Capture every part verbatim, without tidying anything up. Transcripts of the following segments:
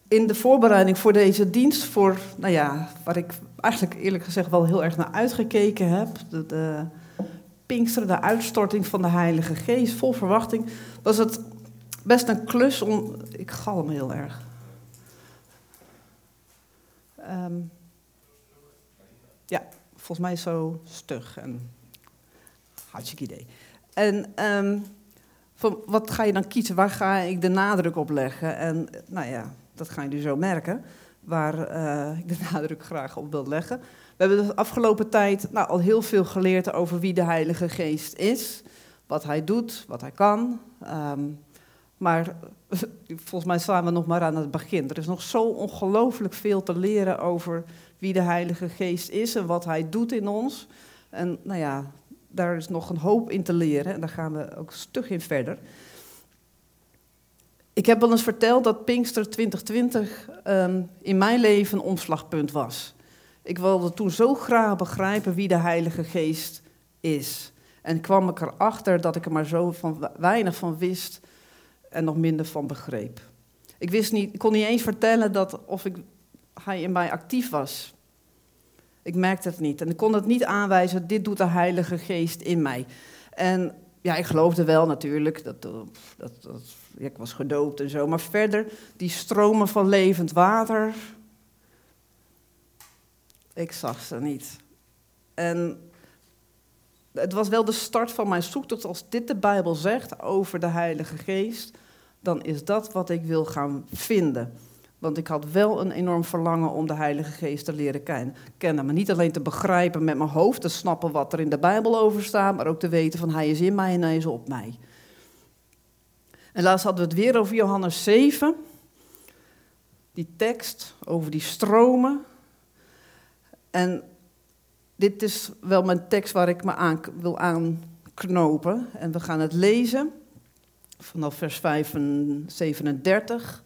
in de voorbereiding voor deze dienst, voor, nou ja, waar ik eigenlijk eerlijk gezegd wel heel erg naar uitgekeken heb, de, de Pinksteren, de uitstorting van de Heilige Geest, vol verwachting, was het best een klus om... Ik galm heel erg. Um, ja, volgens mij zo stug en hartstikke idee. En um, van, wat ga je dan kiezen? Waar ga ik de nadruk op leggen? En nou ja, dat ga je nu zo merken, waar uh, ik de nadruk graag op wil leggen. We hebben de afgelopen tijd nou, al heel veel geleerd over wie de Heilige Geest is, wat hij doet, wat hij kan. Um, maar volgens mij staan we nog maar aan het begin. Er is nog zo ongelooflijk veel te leren over wie de Heilige Geest is en wat hij doet in ons. En nou ja, daar is nog een hoop in te leren en daar gaan we ook stug in verder. Ik heb wel eens verteld dat Pinkster twintig twintig um, in mijn leven een omslagpunt was. Ik wilde toen zo graag begrijpen wie de Heilige Geest is. En kwam ik erachter dat ik er maar zo van weinig van wist en nog minder van begreep. Ik wist niet, ik kon niet eens vertellen dat of ik, hij in mij actief was. Ik merkte het niet en ik kon het niet aanwijzen, dit doet de Heilige Geest in mij. En ja, ik geloofde wel natuurlijk, dat, dat, dat, ja, ik was gedoopt en zo, maar verder, die stromen van levend water, ik zag ze niet. En het was wel de start van mijn zoektocht. Als dit de Bijbel zegt over de Heilige Geest, dan is dat wat ik wil gaan vinden. Want ik had wel een enorm verlangen om de Heilige Geest te leren kennen. Maar niet alleen te begrijpen met mijn hoofd, te snappen wat er in de Bijbel over staat, maar ook te weten van hij is in mij en hij is op mij. En laatst hadden we het weer over Johannes zeven. Die tekst over die stromen. En dit is wel mijn tekst waar ik me aan wil aanknopen. En we gaan het lezen vanaf vers zevenendertig.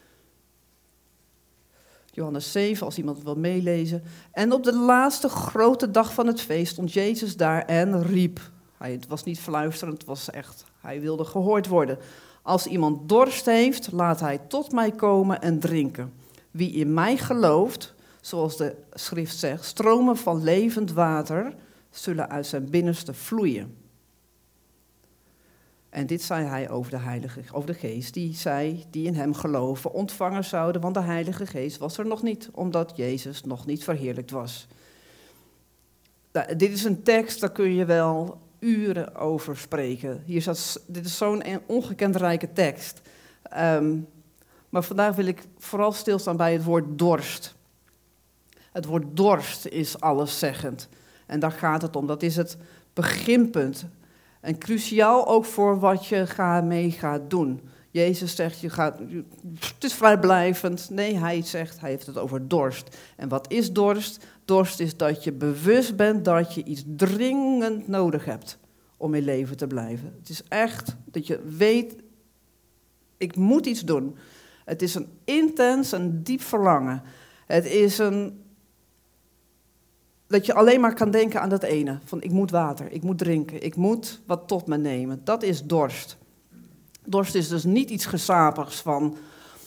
Johannes zeven, als iemand het wil meelezen. En op de laatste grote dag van het feest stond Jezus daar en riep. Hij, het was niet fluisterend, het was echt, hij wilde gehoord worden. Als iemand dorst heeft, laat hij tot mij komen en drinken. Wie in mij gelooft, zoals de schrift zegt, stromen van levend water zullen uit zijn binnenste vloeien. En dit zei hij over de Heilige, over de Geest, die zij die in hem geloven ontvangen zouden, want de Heilige Geest was er nog niet, omdat Jezus nog niet verheerlijkt was. Nou, dit is een tekst, daar kun je wel uren over spreken. Hier staat, dit is zo'n ongekend rijke tekst. Um, maar vandaag wil ik vooral stilstaan bij het woord dorst. Het woord dorst is alleszeggend. En daar gaat het om. Dat is het beginpunt. En cruciaal ook voor wat je mee gaat doen. Jezus zegt, je gaat, het is vrijblijvend. Nee, hij zegt, hij heeft het over dorst. En wat is dorst? Dorst is dat je bewust bent dat je iets dringend nodig hebt om in leven te blijven. Het is echt dat je weet, ik moet iets doen. Het is een intens, een diep verlangen. Het is een... dat je alleen maar kan denken aan dat ene. Van ik moet water, ik moet drinken, ik moet wat tot me nemen. Dat is dorst. Dorst is dus niet iets gesapigs van...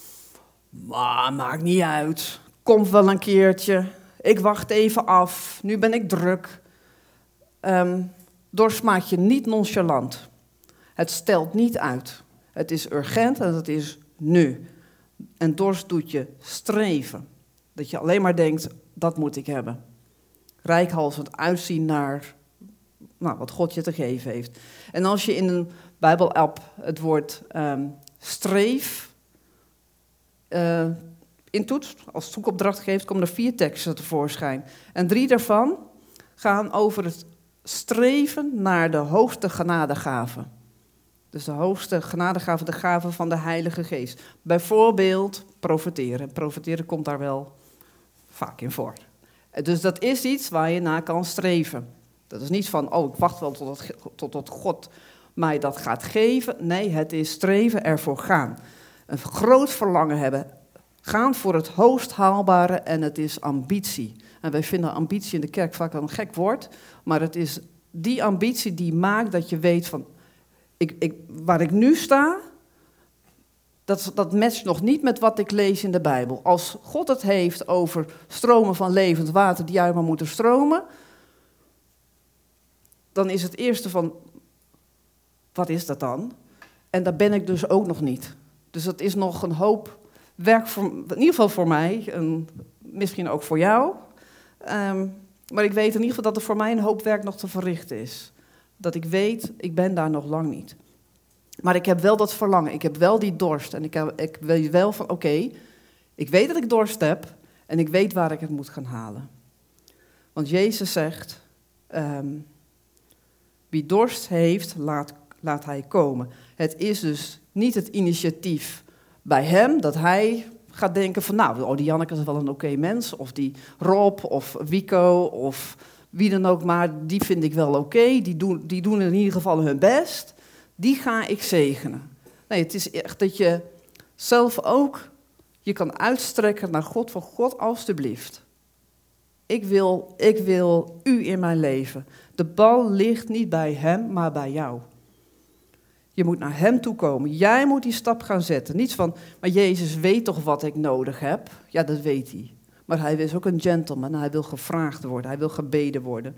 maar maakt niet uit, komt wel een keertje. Ik wacht even af, nu ben ik druk. Um, dorst maakt je niet nonchalant. Het stelt niet uit. Het is urgent en het is nu. En dorst doet je streven. Dat je alleen maar denkt, dat moet ik hebben. Reikhalzend uitzien naar nou, wat God je te geven heeft. En als je in een Bijbel-app het woord um, streef uh, intoetst, als zoekopdracht geeft, komen er vier teksten tevoorschijn. En drie daarvan gaan over het streven naar de hoogste genadegave. Dus de hoogste genadegave, de gave van de Heilige Geest. Bijvoorbeeld profeteren. Profeteren komt daar wel vaak in voor. Dus dat is iets waar je naar kan streven. Dat is niet van, oh, ik wacht wel tot, het, tot, tot God mij dat gaat geven. Nee, het is streven, ervoor gaan. Een groot verlangen hebben. Gaan voor het hoogst haalbare en het is ambitie. En wij vinden ambitie in de kerk vaak een gek woord. Maar het is die ambitie die maakt dat je weet van... Ik, ik, waar ik nu sta, Dat, dat matcht nog niet met wat ik lees in de Bijbel. Als God het heeft over stromen van levend water die uit me moeten stromen, dan is het eerste van, wat is dat dan? En daar ben ik dus ook nog niet. Dus dat is nog een hoop werk, voor, in ieder geval voor mij, en misschien ook voor jou. Um, maar ik weet in ieder geval dat er voor mij een hoop werk nog te verrichten is. Dat ik weet, ik ben daar nog lang niet. Maar ik heb wel dat verlangen, ik heb wel die dorst. En ik, heb, ik weet wel van, oké, okay, ik weet dat ik dorst heb en ik weet waar ik het moet gaan halen. Want Jezus zegt, um, wie dorst heeft, laat, laat hij komen. Het is dus niet het initiatief bij hem, dat hij gaat denken van, nou, oh, die Janneke is wel een oké mens, of die Rob, of Wico, of wie dan ook maar, die vind ik wel oké, okay. die, doen, die doen in ieder geval hun best, die ga ik zegenen. Nee, het is echt dat je zelf ook je kan uitstrekken naar God, van God, alstublieft. Ik wil, ik wil u in mijn leven. De bal ligt niet bij hem, maar bij jou. Je moet naar hem toe komen. Jij moet die stap gaan zetten. Niet van, maar Jezus weet toch wat ik nodig heb? Ja, dat weet hij. Maar hij is ook een gentleman. Hij wil gevraagd worden. Hij wil gebeden worden.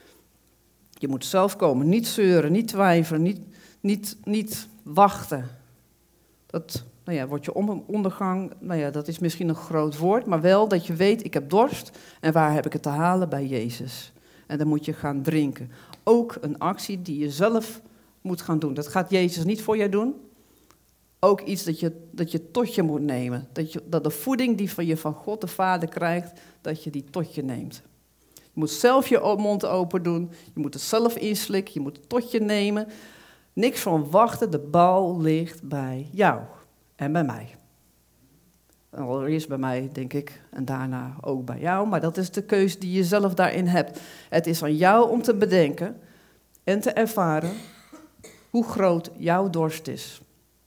Je moet zelf komen. Niet zeuren, niet twijfelen, niet, niet, niet wachten. Dat, nou ja, wordt je ondergang, nou ja, dat is misschien een groot woord, maar wel dat je weet, ik heb dorst en waar heb ik het te halen? Bij Jezus. En dan moet je gaan drinken. Ook een actie die je zelf moet gaan doen. Dat gaat Jezus niet voor je doen. Ook iets dat je, dat je tot je moet nemen. Dat, je, dat de voeding die van je van God de Vader krijgt, dat je die tot je neemt. Je moet zelf je mond open doen. Je moet het zelf inslikken. Je moet het tot je nemen. Niks van wachten. De bal ligt bij jou en bij mij. Allereerst bij mij, denk ik, en daarna ook bij jou. Maar dat is de keus die je zelf daarin hebt. Het is aan jou om te bedenken en te ervaren hoe groot jouw dorst is.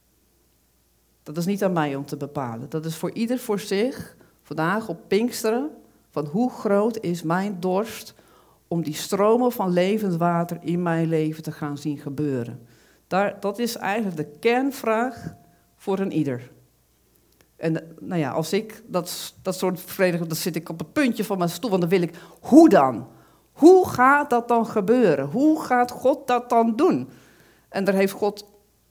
Dat is niet aan mij om te bepalen. Dat is voor ieder voor zich, vandaag op Pinksteren, van hoe groot is mijn dorst om die stromen van levend water in mijn leven te gaan zien gebeuren. Daar, dat is eigenlijk de kernvraag voor een ieder. En nou ja, als ik dat, dat soort vereniging, dan zit ik op het puntje van mijn stoel, want dan wil ik, hoe dan? Hoe gaat dat dan gebeuren? Hoe gaat God dat dan doen? En daar heeft God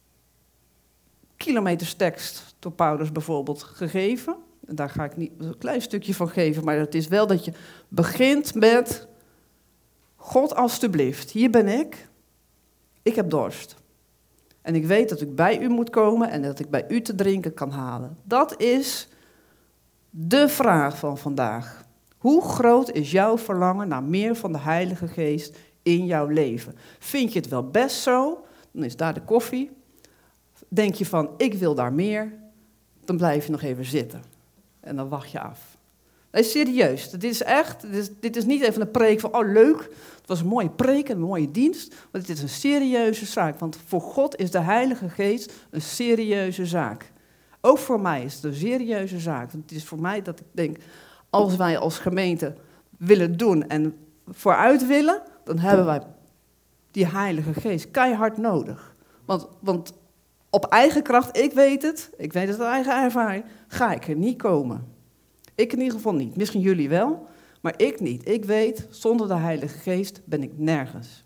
kilometers tekst door Paulus bijvoorbeeld gegeven. En daar ga ik niet een klein stukje van geven, maar het is wel dat je begint met, God alstublieft, hier ben ik, ik heb dorst. En ik weet dat ik bij u moet komen en dat ik bij u te drinken kan halen. Dat is de vraag van vandaag. Hoe groot is jouw verlangen naar meer van de Heilige Geest in jouw leven? Vind je het wel best zo? Dan is daar de koffie. Denk je van, ik wil daar meer? Dan blijf je nog even zitten. En dan wacht je af. Nee, serieus. Dit is echt, dit is, dit is niet even een preek van, oh leuk, het was een mooie preek en een mooie dienst. Maar dit is een serieuze zaak. Want voor God is de Heilige Geest een serieuze zaak. Ook voor mij is het een serieuze zaak. Want het is voor mij dat ik denk, als wij als gemeente willen doen en vooruit willen, dan hebben wij die Heilige Geest keihard nodig. Want, want op eigen kracht, ik weet het, ik weet het uit eigen ervaring, ga ik er niet komen. Ik in ieder geval niet. Misschien jullie wel, maar ik niet. Ik weet, zonder de Heilige Geest ben ik nergens.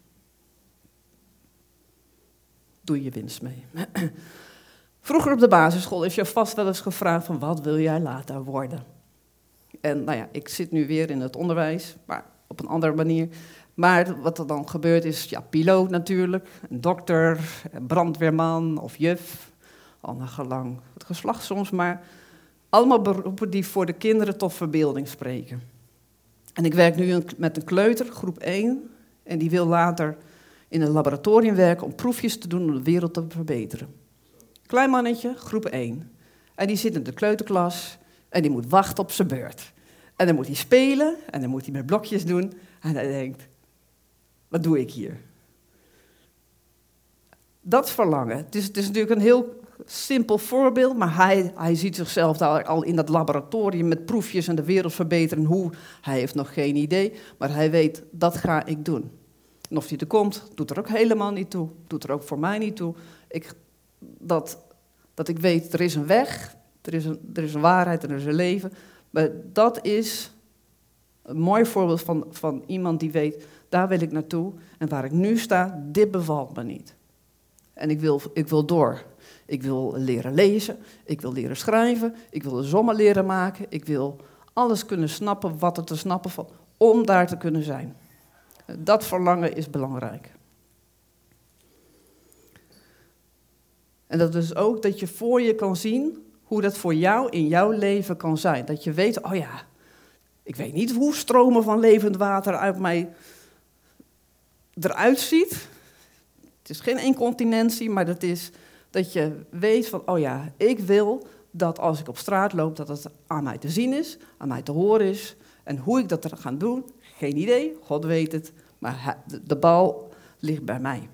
Doe je winst mee. Vroeger op de basisschool is je vast wel eens gevraagd van wat wil jij later worden? En nou ja, ik zit nu weer in het onderwijs, maar op een andere manier. Maar wat er dan gebeurt is, ja, piloot natuurlijk, een dokter, een brandweerman of juf, al naar gelang het geslacht soms, maar allemaal beroepen die voor de kinderen tot verbeelding spreken. En ik werk nu met een kleuter, groep één, en die wil later in een laboratorium werken om proefjes te doen om de wereld te verbeteren. Klein mannetje, groep één. En die zit in de kleuterklas en die moet wachten op zijn beurt. En dan moet hij spelen en dan moet hij met blokjes doen en hij denkt, wat doe ik hier? Dat verlangen. Het is, het is natuurlijk een heel simpel voorbeeld, maar hij, hij ziet zichzelf daar al in dat laboratorium met proefjes en de wereld verbeteren. Hoe, hij heeft nog geen idee, maar hij weet, dat ga ik doen. En of hij er komt, doet er ook helemaal niet toe. Doet er ook voor mij niet toe. Ik, dat, Dat ik weet, er is een weg, er is een, er is een waarheid en er is een leven. Maar dat is een mooi voorbeeld van, van iemand die weet, daar wil ik naartoe. En waar ik nu sta, dit bevalt me niet. En ik wil, ik wil door. Ik wil leren lezen, ik wil leren schrijven, ik wil de sommen leren maken. Ik wil alles kunnen snappen wat er te snappen valt, om daar te kunnen zijn. Dat verlangen is belangrijk. En dat is ook dat je voor je kan zien hoe dat voor jou in jouw leven kan zijn. Dat je weet, oh ja, ik weet niet hoe stromen van levend water uit mij eruit ziet. Het is geen incontinentie, maar dat is dat je weet van, oh ja, ik wil dat als ik op straat loop, dat het aan mij te zien is, aan mij te horen is. En hoe ik dat er ga doen, geen idee, God weet het, maar de bal ligt bij mij.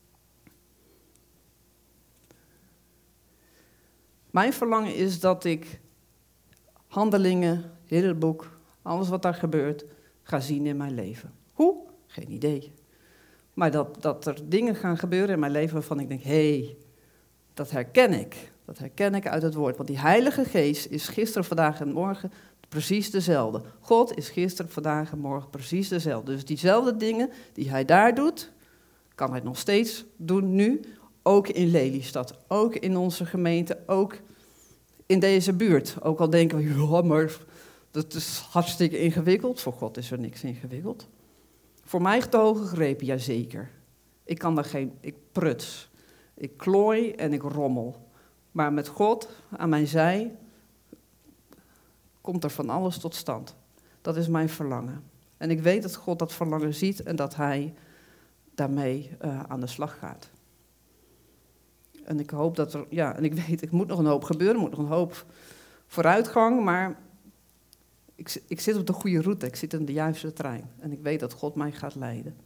Mijn verlangen is dat ik Handelingen, het hele boek, alles wat daar gebeurt, ga zien in mijn leven. Hoe? Geen idee. Maar dat, dat er dingen gaan gebeuren in mijn leven waarvan ik denk, hé, hey, dat herken ik. Dat herken ik uit het woord. Want die Heilige Geest is gisteren, vandaag en morgen precies dezelfde. God is gisteren, vandaag en morgen precies dezelfde. Dus diezelfde dingen die hij daar doet, kan hij nog steeds doen nu. Ook in Lelystad, ook in onze gemeente, ook in deze buurt. Ook al denken we, ja, maar dat is hartstikke ingewikkeld. Voor God is er niks ingewikkeld. Voor mij te hoog gegrepen, jazeker. Ik kan daar geen, ik pruts. Ik klooi en ik rommel. Maar met God aan mijn zij komt er van alles tot stand. Dat is mijn verlangen. En ik weet dat God dat verlangen ziet en dat hij daarmee uh, aan de slag gaat. En ik hoop dat er, ja, en ik weet, er moet nog een hoop gebeuren, er moet nog een hoop vooruitgang, maar ik, ik zit op de goede route, ik zit in de juiste trein. En ik weet dat God mij gaat leiden.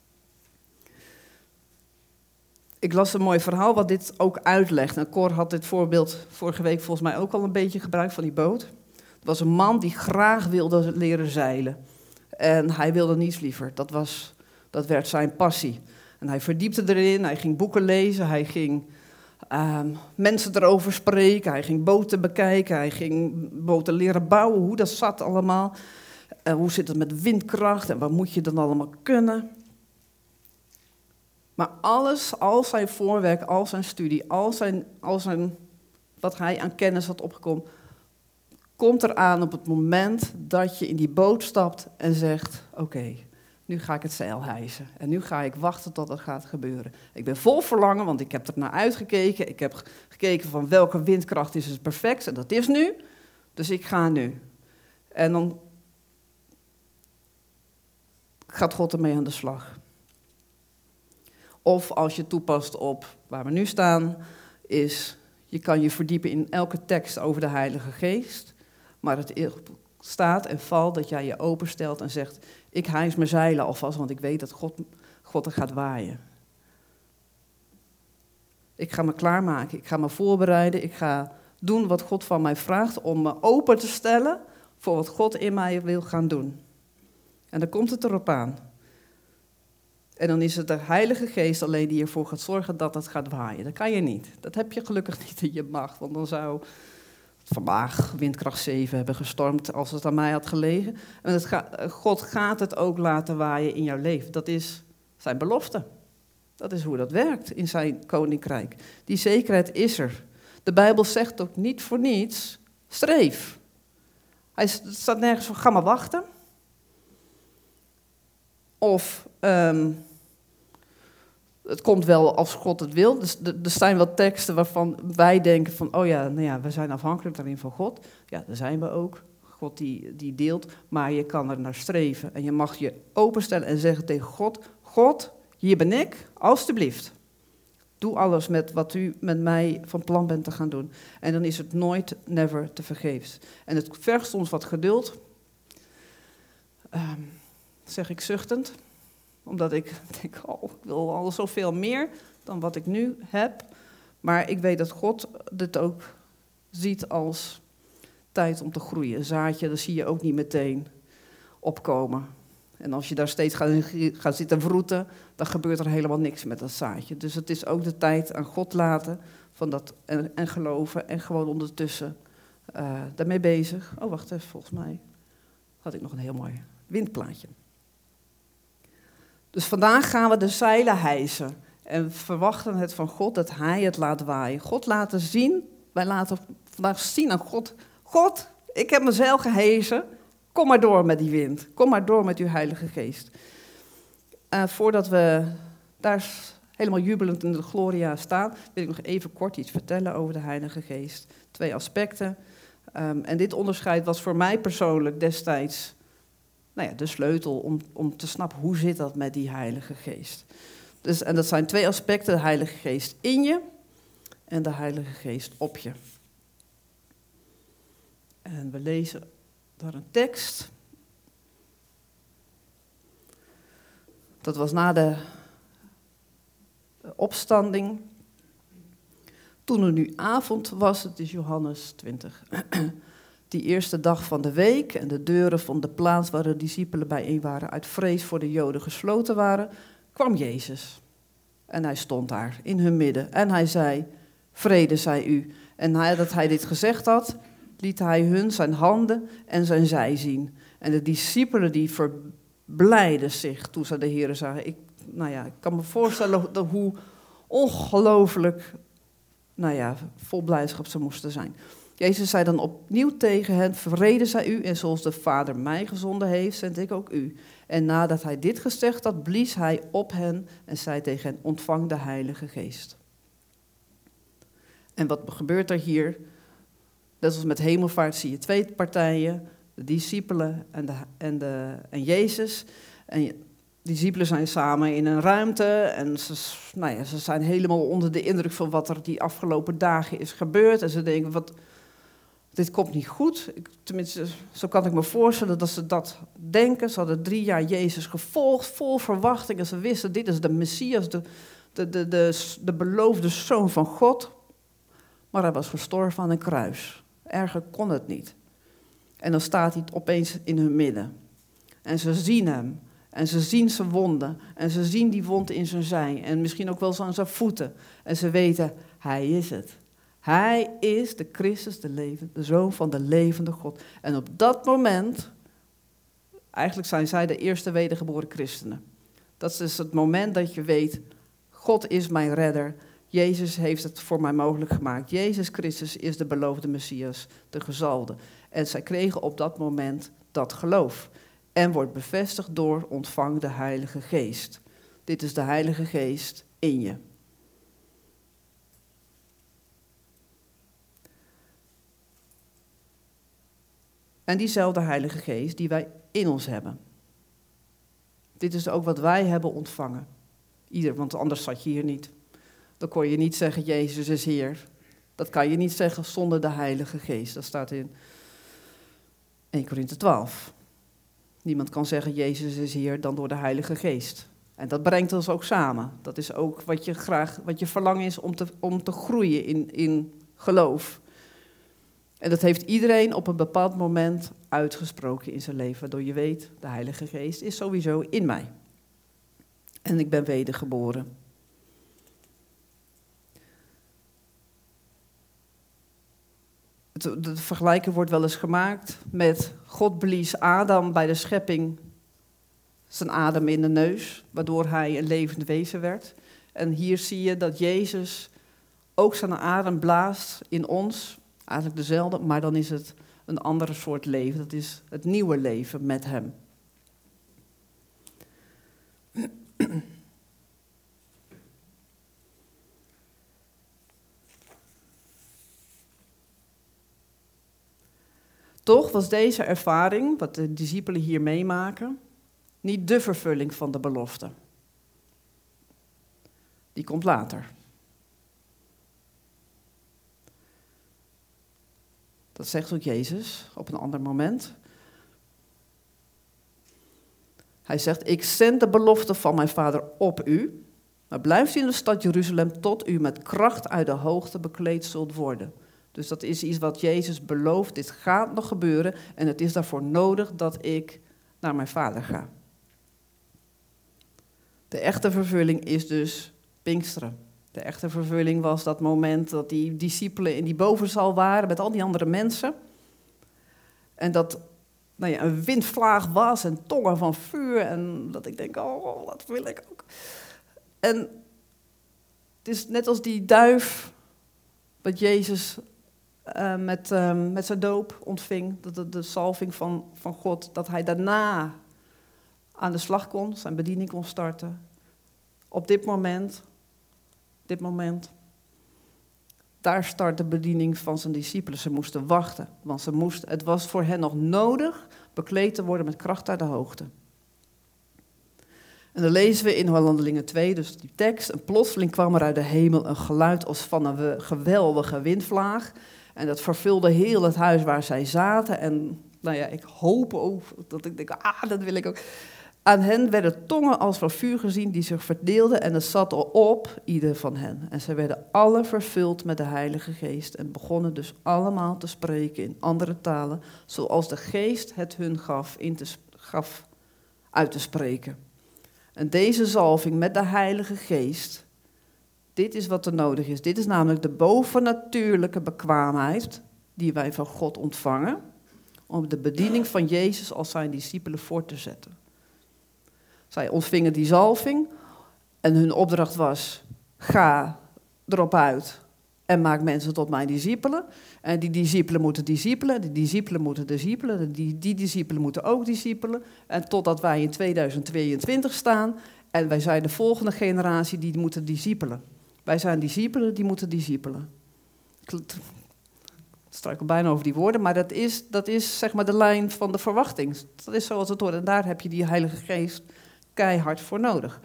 Ik las een mooi verhaal wat dit ook uitlegt. En Cor had dit voorbeeld vorige week volgens mij ook al een beetje gebruikt van die boot. Het was een man die graag wilde leren zeilen. En hij wilde niets liever, dat, was, dat werd zijn passie. En hij verdiepte erin, hij ging boeken lezen, hij ging uh, mensen erover spreken, hij ging boten bekijken, hij ging boten leren bouwen, hoe dat zat allemaal. Uh, hoe zit het met windkracht en wat moet je dan allemaal kunnen? Maar alles, al zijn voorwerk, al zijn studie, al zijn, al zijn wat hij aan kennis had opgekomen, komt eraan op het moment dat je in die boot stapt en zegt, oké, okay, nu ga ik het zeil hijsen. En nu ga ik wachten tot het gaat gebeuren. Ik ben vol verlangen, want ik heb er naar uitgekeken. Ik heb gekeken van welke windkracht is het perfect. En dat is nu. Dus ik ga nu. En dan gaat God ermee aan de slag. Of als je toepast op waar we nu staan, is je kan je verdiepen in elke tekst over de Heilige Geest. Maar het staat en valt dat jij je openstelt en zegt, ik hijs mijn zeilen alvast, want ik weet dat God, God er gaat waaien. Ik ga me klaarmaken, ik ga me voorbereiden, ik ga doen wat God van mij vraagt om me open te stellen voor wat God in mij wil gaan doen. En dan komt het erop aan. En dan is het de Heilige Geest alleen die ervoor gaat zorgen dat het gaat waaien. Dat kan je niet. Dat heb je gelukkig niet in je macht, want dan zou vandaag windkracht zeven hebben gestormd als het aan mij had gelegen. En het ga, God gaat het ook laten waaien in jouw leven. Dat is zijn belofte. Dat is hoe dat werkt in zijn koninkrijk. Die zekerheid is er. De Bijbel zegt ook niet voor niets, streef. Hij staat nergens van, ga maar wachten. Of um, het komt wel als God het wil. Dus er zijn wel teksten waarvan wij denken van, oh ja, nou ja, we zijn afhankelijk daarin van God. Ja, daar zijn we ook. God die, die deelt, maar je kan er naar streven. En je mag je openstellen en zeggen tegen God, God, hier ben ik, alstublieft. Doe alles met wat u met mij van plan bent te gaan doen. En dan is het nooit, never te vergeefs. En het vergt soms wat geduld. Um, zeg ik zuchtend. Omdat ik denk, oh, ik wil al zoveel meer dan wat ik nu heb. Maar ik weet dat God dit ook ziet als tijd om te groeien. Een zaadje, dat zie je ook niet meteen opkomen. En als je daar steeds gaat, gaat zitten vroeten, dan gebeurt er helemaal niks met dat zaadje. Dus het is ook de tijd aan God laten van dat, en, en geloven en gewoon ondertussen uh, daarmee bezig. Oh, wacht even, volgens mij had ik nog een heel mooi windplaatje. Dus vandaag gaan we de zeilen hijsen en verwachten het van God dat Hij het laat waaien. God laten zien, wij laten vandaag zien aan God, God, ik heb mijn zeil gehezen, kom maar door met die wind, kom maar door met uw Heilige Geest. Uh, voordat we daar helemaal jubelend in de gloria staan, wil ik nog even kort iets vertellen over de Heilige Geest. Twee aspecten. Um, en dit onderscheid was voor mij persoonlijk destijds nou ja, de sleutel om, om te snappen hoe zit dat met die Heilige Geest. Dus, en dat zijn twee aspecten, de Heilige Geest in je en de Heilige Geest op je. En we lezen daar een tekst. Dat was na de opstanding. Toen er nu avond was, het is Johannes twintig, die eerste dag van de week en de deuren van de plaats waar de discipelen bijeen waren uit vrees voor de Joden gesloten waren, kwam Jezus. En hij stond daar in hun midden en hij zei, vrede zij u. En nadat hij dit gezegd had, liet hij hun zijn handen en zijn zij zien. En de discipelen die verblijden zich toen ze de Heere zagen. Ik, nou ja, ik kan me voorstellen dat hoe ongelooflijk, nou ja, vol blijdschap ze moesten zijn. Jezus zei dan opnieuw tegen hen, vrede zij u, en zoals de Vader mij gezonden heeft, zend ik ook u. En nadat hij dit gezegd had, blies hij op hen en zei tegen hen, ontvang de Heilige Geest. En wat gebeurt er hier? Net als met hemelvaart zie je twee partijen, de discipelen en, de, en, de, en Jezus. En de discipelen zijn samen in een ruimte en ze, nou ja, ze zijn helemaal onder de indruk van wat er die afgelopen dagen is gebeurd. En ze denken, wat, dit komt niet goed. Ik, tenminste, zo kan ik me voorstellen dat ze dat denken. Ze hadden drie jaar Jezus gevolgd, vol verwachting. En ze wisten, dit is de Messias, de, de, de, de, de beloofde Zoon van God. Maar hij was gestorven aan een kruis. Erger kon het niet. En dan staat hij opeens in hun midden. En ze zien hem. En ze zien zijn wonden. En ze zien die wond in zijn zij. En misschien ook wel zo aan zijn voeten. En ze weten, hij is het. Hij is de Christus, de, leven, de Zoon van de levende God. En op dat moment, eigenlijk zijn zij de eerste wedergeboren christenen. Dat is dus het moment dat je weet, God is mijn redder. Jezus heeft het voor mij mogelijk gemaakt. Jezus Christus is de beloofde Messias, de gezalfde. En zij kregen op dat moment dat geloof. En wordt bevestigd door ontvang de Heilige Geest. Dit is de Heilige Geest in je. En diezelfde Heilige Geest die wij in ons hebben. Dit is ook wat wij hebben ontvangen. Ieder, want anders zat je hier niet. Dan kon je niet zeggen, Jezus is Heer. Dat kan je niet zeggen zonder de Heilige Geest. Dat staat in Eerste Korinthe twaalf. Niemand kan zeggen, Jezus is Heer, dan door de Heilige Geest. En dat brengt ons ook samen. Dat is ook wat je graag, wat je verlangen is om te, om te groeien in, in geloof. En dat heeft iedereen op een bepaald moment uitgesproken in zijn leven. Waardoor je weet, de Heilige Geest is sowieso in mij. En ik ben wedergeboren. De vergelijking wordt wel eens gemaakt met God blies Adam bij de schepping zijn adem in de neus, waardoor hij een levend wezen werd. En hier zie je dat Jezus ook zijn adem blaast in ons, eigenlijk dezelfde, maar dan is het een andere soort leven. Dat is het nieuwe leven met hem. Toch was deze ervaring, wat de discipelen hier meemaken, niet de vervulling van de belofte. Die komt later. Dat zegt ook Jezus op een ander moment. Hij zegt, ik zend de belofte van mijn Vader op u, maar blijft in de stad Jeruzalem tot u met kracht uit de hoogte bekleed zult worden. Dus dat is iets wat Jezus belooft, dit gaat nog gebeuren en het is daarvoor nodig dat ik naar mijn Vader ga. De echte vervulling is dus Pinksteren. De echte vervulling was dat moment dat die discipelen in die bovenzaal waren met al die andere mensen. En dat nou ja, een windvlaag was en tongen van vuur. En dat ik denk, oh, dat wil ik ook. En het is net als die duif wat Jezus uh, met, uh, met zijn doop ontving. De, de, de salving van, van God. Dat hij daarna aan de slag kon, zijn bediening kon starten. Op dit moment, dit moment, daar start de bediening van zijn discipelen. Ze moesten wachten, want ze moesten, het was voor hen nog nodig bekleed te worden met kracht uit de hoogte. En dan lezen we in Handelingen twee, dus die tekst. En plotseling kwam er uit de hemel een geluid als van een geweldige windvlaag. En dat vervulde heel het huis waar zij zaten. En nou ja, ik hoop ook dat ik denk, ah, dat wil ik ook. Aan hen werden tongen als van vuur gezien die zich verdeelden en het zat op ieder van hen. En zij werden alle vervuld met de Heilige Geest en begonnen dus allemaal te spreken in andere talen, zoals de Geest het hun gaf, in te, gaf uit te spreken. En deze zalving met de Heilige Geest, dit is wat er nodig is. Dit is namelijk de bovennatuurlijke bekwaamheid die wij van God ontvangen, om de bediening van Jezus als zijn discipelen voort te zetten. Zij ontvingen die zalving en hun opdracht was, ga erop uit en maak mensen tot mijn discipelen. En die discipelen moeten discipelen, die discipelen moeten discipelen, die, die discipelen moeten ook discipelen. En totdat wij in tweeduizend tweeëntwintig staan en wij zijn de volgende generatie die moeten discipelen. Wij zijn discipelen die moeten discipelen. Ik struikel bijna over die woorden, maar dat is, dat is zeg maar de lijn van de verwachting. Dat is zoals het hoort en daar heb je die Heilige Geest keihard voor nodig.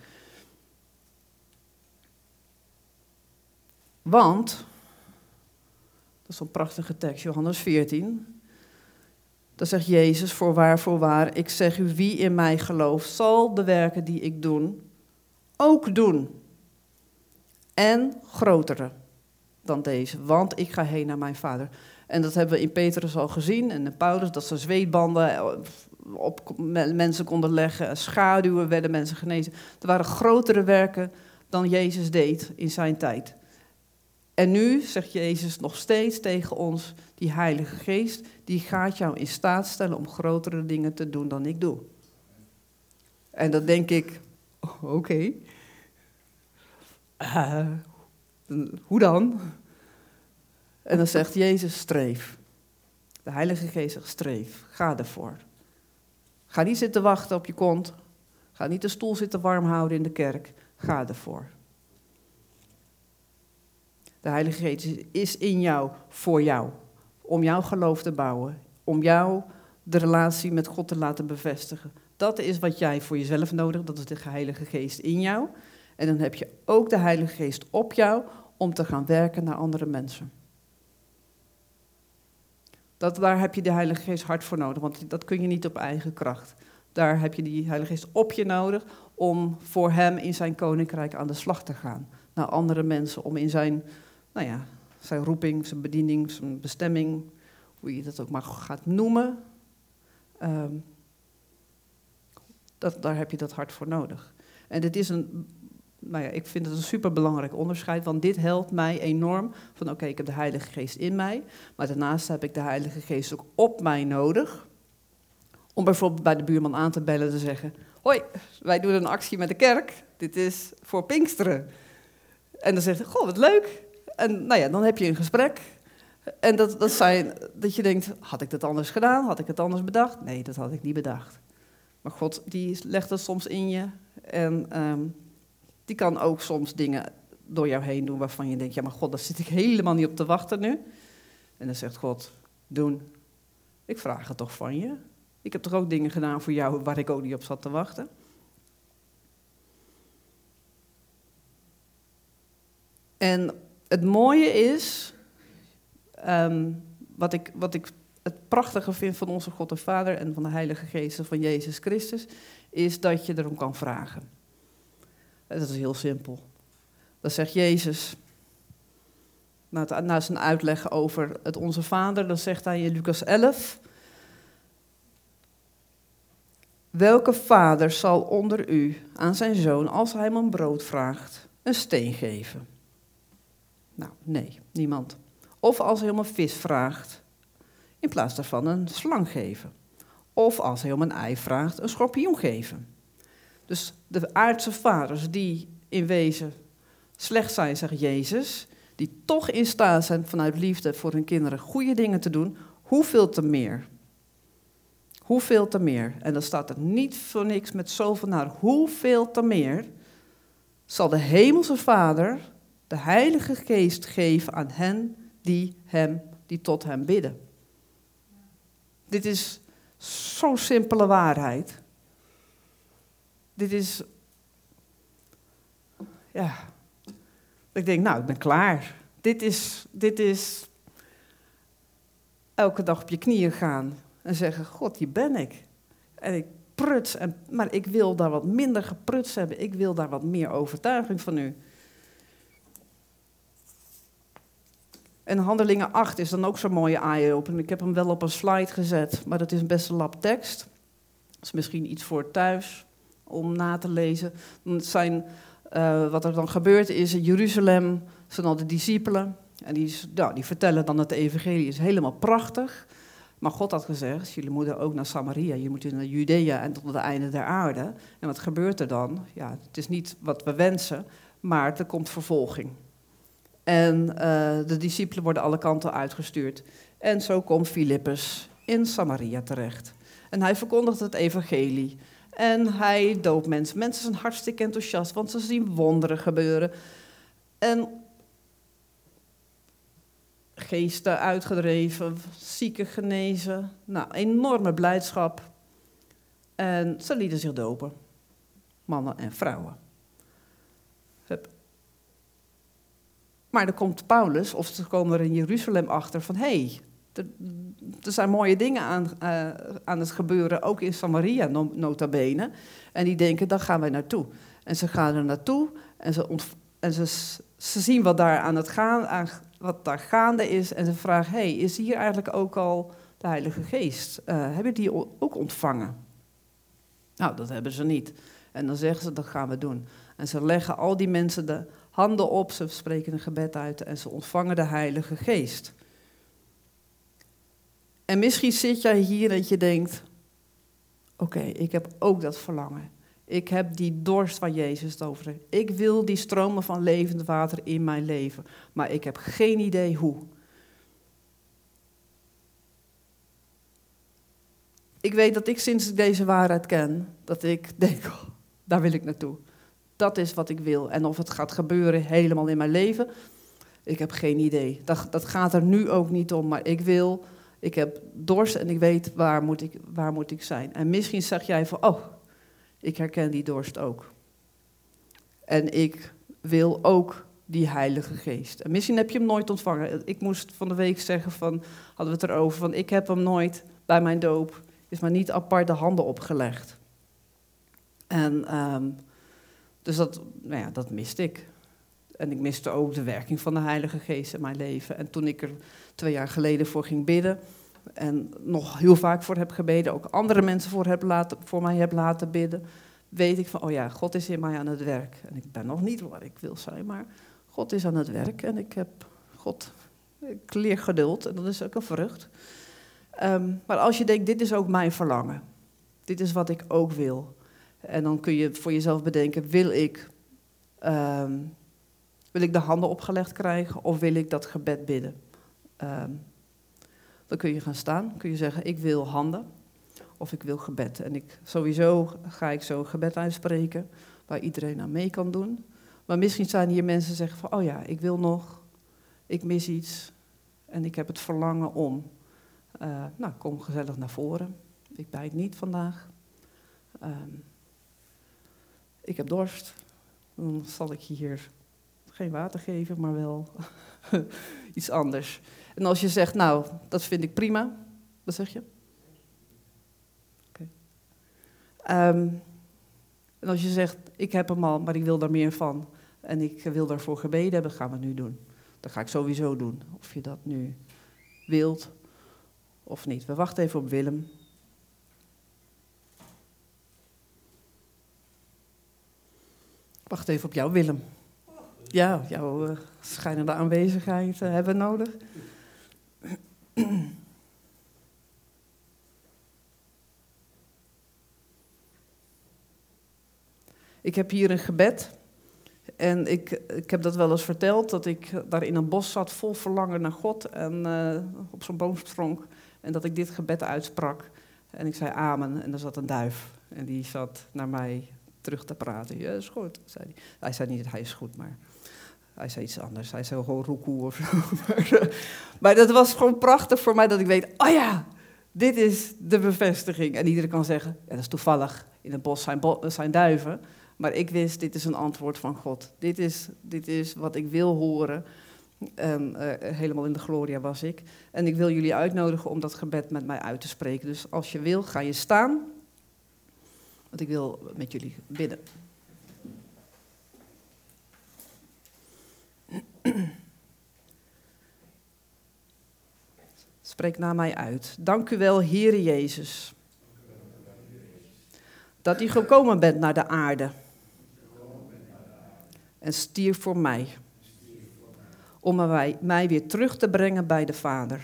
Want, dat is zo'n prachtige tekst, Johannes veertien. Daar zegt Jezus, voorwaar, voorwaar, ik zeg u, wie in mij gelooft, zal de werken die ik doe, ook doen. En grotere dan deze, want ik ga heen naar mijn Vader. En dat hebben we in Petrus al gezien en in Paulus, dat ze zweetbanden op mensen konden leggen, schaduwen werden mensen genezen. Er waren grotere werken dan Jezus deed in zijn tijd. En nu zegt Jezus nog steeds tegen ons, die Heilige Geest, die gaat jou in staat stellen om grotere dingen te doen dan ik doe. En dan denk ik, oh, oké, okay. uh, hoe dan? En dan zegt Jezus, streef. De Heilige Geest zegt, streef, ga ervoor. Ga niet zitten wachten op je kont. Ga niet de stoel zitten warm houden in de kerk. Ga ervoor. De Heilige Geest is in jou, voor jou. Om jouw geloof te bouwen. Om jou de relatie met God te laten bevestigen. Dat is wat jij voor jezelf nodig. Dat is de Heilige Geest in jou. En dan heb je ook de Heilige Geest op jou om te gaan werken naar andere mensen. Dat, daar heb je de Heilige Geest hard voor nodig, want dat kun je niet op eigen kracht. Daar heb je die Heilige Geest op je nodig om voor hem in zijn koninkrijk aan de slag te gaan. Naar andere mensen, om in zijn, nou ja, zijn roeping, zijn bediening, zijn bestemming, hoe je dat ook maar gaat noemen. Um, dat, daar heb je dat hard voor nodig. En dit is een, nou ja, ik vind het een superbelangrijk onderscheid, want dit helpt mij enorm van oké, okay, ik heb de Heilige Geest in mij, maar daarnaast heb ik de Heilige Geest ook op mij nodig, om bijvoorbeeld bij de buurman aan te bellen en te zeggen, hoi, wij doen een actie met de kerk, dit is voor Pinksteren. En dan zegt hij, goh, wat leuk. En nou ja, dan heb je een gesprek. En dat, dat, zijn, dat je denkt, had ik dat anders gedaan? Had ik het anders bedacht? Nee, dat had ik niet bedacht. Maar God, die legt het soms in je en um, die kan ook soms dingen door jou heen doen waarvan je denkt, ja maar God, daar zit ik helemaal niet op te wachten nu. En dan zegt God, doen. Ik vraag het toch van je. Ik heb toch ook dingen gedaan voor jou waar ik ook niet op zat te wachten. En het mooie is, um, wat, ik, wat ik het prachtige vind van onze God en Vader en van de Heilige Geest en van Jezus Christus, is dat je erom kan vragen. Dat is heel simpel. Dan zegt Jezus, na, na zijn uitleg over het Onze Vader, dan zegt hij in Lucas elf, Welke vader zal onder u aan zijn zoon, als hij hem om brood vraagt, een steen geven? Nou, nee, niemand. Of als hij om een vis vraagt, in plaats daarvan een slang geven. Of als hij om een ei vraagt, een schorpioen geven. Dus de aardse vaders die in wezen slecht zijn, zegt Jezus, die toch in staat zijn vanuit liefde voor hun kinderen goede dingen te doen, hoeveel te meer? Hoeveel te meer? En dan staat er niet voor niks met zoveel naar. Hoeveel te meer zal de hemelse Vader de Heilige Geest geven aan hen die, hem, die tot hem bidden. Dit is zo'n simpele waarheid. Dit is, ja, ik denk, nou, ik ben klaar. Dit is, dit is elke dag op je knieën gaan en zeggen, God, hier ben ik. En ik pruts, en, maar ik wil daar wat minder gepruts hebben. Ik wil daar wat meer overtuiging van u. En Handelingen acht is dan ook zo'n mooie eye-opener. Ik heb hem wel op een slide gezet, maar dat is een beste lap tekst. Dat is misschien iets voor thuis om na te lezen. Het zijn, uh, wat er dan gebeurt is, in Jeruzalem zijn al de discipelen. En die, nou, die vertellen dan het evangelie, is helemaal prachtig. Maar God had gezegd, jullie moeten ook naar Samaria, je moet naar Judea en tot het einde der aarde. En wat gebeurt er dan? Ja, het is niet wat we wensen, maar er komt vervolging. En uh, de discipelen worden alle kanten uitgestuurd. En zo komt Filippus in Samaria terecht. En hij verkondigt het evangelie. En hij doopt mensen. Mensen zijn hartstikke enthousiast, want ze zien wonderen gebeuren. En geesten uitgedreven, zieken genezen. Nou, enorme blijdschap. En ze lieten zich dopen. Mannen en vrouwen. Hup. Maar dan komt Paulus, of ze komen er in Jeruzalem achter van, hé, hey, er, er zijn mooie dingen aan, uh, aan het gebeuren, ook in Samaria nota bene. En die denken, daar gaan wij naartoe. En ze gaan er naartoe en ze, ontv- en ze, ze zien wat daar aan het gaan, aan, wat daar gaande is. En ze vragen, hé, hey, is hier eigenlijk ook al de Heilige Geest? Uh, hebben die ook ontvangen? Nou, dat hebben ze niet. En dan zeggen ze, dat gaan we doen. En ze leggen al die mensen de handen op, ze spreken een gebed uit en ze ontvangen de Heilige Geest. En misschien zit jij hier dat je denkt, oké, okay, ik heb ook dat verlangen. Ik heb die dorst waar Jezus het over heeft. Ik wil die stromen van levend water in mijn leven, maar ik heb geen idee hoe. Ik weet dat ik sinds ik deze waarheid ken, dat ik denk, oh, daar wil ik naartoe. Dat is wat ik wil. En of het gaat gebeuren helemaal in mijn leven, ik heb geen idee. Dat, dat gaat er nu ook niet om, maar ik wil, ik heb dorst en ik weet waar moet ik, waar moet ik zijn. En misschien zeg jij van, oh, ik herken die dorst ook. En ik wil ook die Heilige Geest. En misschien heb je hem nooit ontvangen. Ik moest van de week zeggen, van, hadden we het erover, van ik heb hem nooit bij mijn doop, is maar niet apart de handen opgelegd. En um, dus dat, nou ja, dat miste ik. En ik miste ook de werking van de Heilige Geest in mijn leven. En toen ik er twee jaar geleden voor ging bidden, en nog heel vaak voor heb gebeden, ook andere mensen voor, heb laten, voor mij heb laten bidden, weet ik van, oh ja, God is in mij aan het werk. En ik ben nog niet waar ik wil zijn, maar God is aan het werk. En ik heb, God, ik leer geduld en dat is ook een vrucht. Um, maar als je denkt, dit is ook mijn verlangen. Dit is wat ik ook wil. En dan kun je voor jezelf bedenken, wil ik, um, wil ik de handen opgelegd krijgen of wil ik dat gebed bidden? Um, dan kun je gaan staan, kun je zeggen, ik wil handen of ik wil gebed. En ik, sowieso ga ik zo een gebed uitspreken, waar iedereen aan mee kan doen. Maar misschien zijn hier mensen die zeggen van, oh ja, ik wil nog, ik mis iets en ik heb het verlangen om. Uh, nou, kom gezellig naar voren. Ik bijt niet vandaag. Um, ik heb dorst. Dan zal ik je hier geen water geven, maar wel iets anders. En als je zegt, nou, dat vind ik prima. Wat zeg je? Oké. Okay. Um, en als je zegt, ik heb hem al, maar ik wil daar meer van. En ik wil daarvoor gebeden hebben, gaan we nu doen. Dat ga ik sowieso doen. Of je dat nu wilt of niet. We wachten even op Willem. Wacht even op jou, Willem. Ja, jouw uh, schijnende aanwezigheid uh, hebben we nodig. Ik heb hier een gebed. En ik, ik heb dat wel eens verteld, dat ik daar in een bos zat vol verlangen naar God. En uh, op zo'n boomstronk. En dat ik dit gebed uitsprak. En ik zei amen. En er zat een duif. En die zat naar mij terug te praten. Ja, is goed, zei hij. Hij zei niet dat hij is goed, maar hij zei iets anders. Hij zei gewoon roekoe of zo. maar, maar dat was gewoon prachtig voor mij dat ik weet, oh ja, dit is de bevestiging. En iedereen kan zeggen, ja, dat is toevallig. In het bos zijn, bo- zijn duiven. Maar ik wist, dit is een antwoord van God. Dit is, dit is wat ik wil horen. En uh, helemaal in de gloria was ik. En ik wil jullie uitnodigen om dat gebed met mij uit te spreken. Dus als je wil, ga je staan. Want ik wil met jullie bidden. Spreek naar mij uit. Dank u wel, Heere Jezus. Dat u gekomen bent naar de aarde. En stierf voor mij. Om mij, mij weer terug te brengen bij de Vader.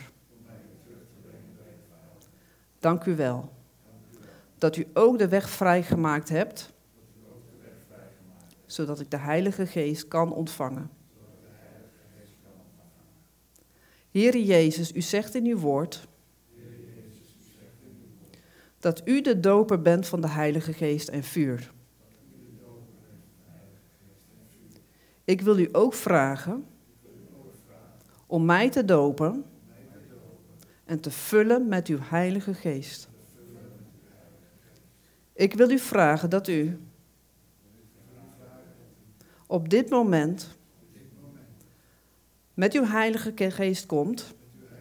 Dank u wel. Dat u ook de weg vrijgemaakt hebt. Zodat ik de Heilige Geest kan ontvangen. Heere Jezus, u zegt in uw woord. Dat u de doper bent van de Heilige Geest en vuur. Ik wil u ook vragen om mij te dopen en te vullen met uw Heilige Geest. Ik wil u vragen dat u op dit moment met uw Heilige Geest komt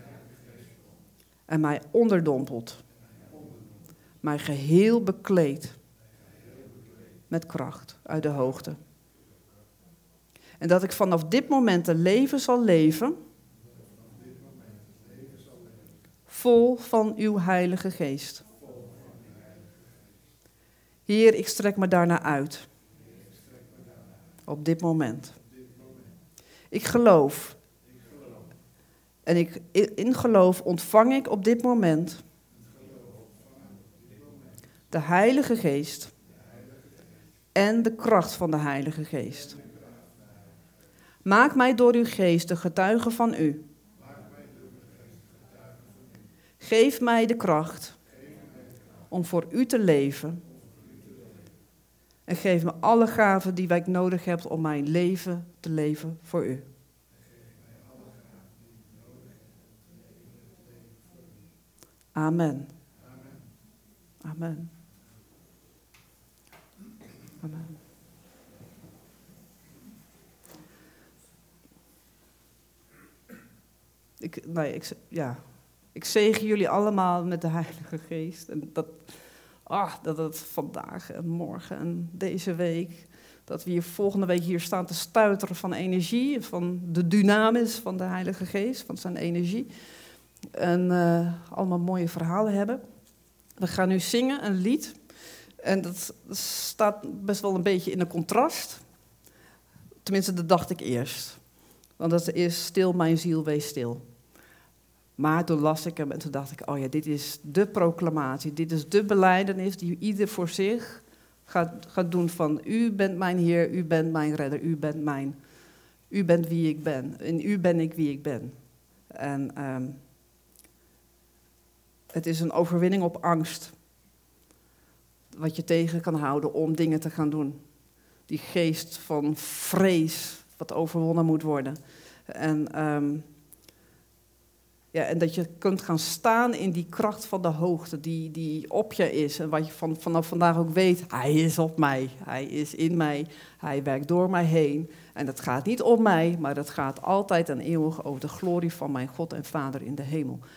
en mij onderdompelt, mij geheel bekleedt met kracht uit de hoogte. En dat ik vanaf dit moment een leven zal leven, vol van uw Heilige Geest. Heer, ik strek me daarnaar uit. Op dit moment. Ik geloof. En ik, in geloof ontvang ik op dit moment de Heilige Geest en de kracht van de Heilige Geest. Maak mij door uw geest de getuige van u. Geef mij de kracht om voor u te leven. En geef me alle gaven die ik nodig heb om mijn leven te leven voor u. Amen. Amen. Amen. Ik, nee, ik, ja. ik zegen jullie allemaal met de Heilige Geest. En dat, ah, dat het vandaag en morgen en deze week, dat we hier volgende week hier staan te stuiteren van energie, van de dynamis van de Heilige Geest, van zijn energie. En uh, allemaal mooie verhalen hebben. We gaan nu zingen een lied. En dat staat best wel een beetje in een contrast. Tenminste, dat dacht ik eerst. Want dat is stil mijn ziel, wees stil. Maar toen las ik hem en toen dacht ik, oh ja, dit is de proclamatie. Dit is de belijdenis die ieder voor zich gaat, gaat doen van u bent mijn Heer, u bent mijn redder, u bent mijn, u bent wie ik ben. In u ben ik wie ik ben. En um, het is een overwinning op angst. Wat je tegen kan houden om dingen te gaan doen. Die geest van vrees, wat overwonnen moet worden. En, um, ja, en dat je kunt gaan staan in die kracht van de hoogte die, die op je is. En wat je van, vanaf vandaag ook weet, hij is op mij, hij is in mij, hij werkt door mij heen. En dat gaat niet om mij, maar dat gaat altijd en eeuwig over de glorie van mijn God en Vader in de hemel.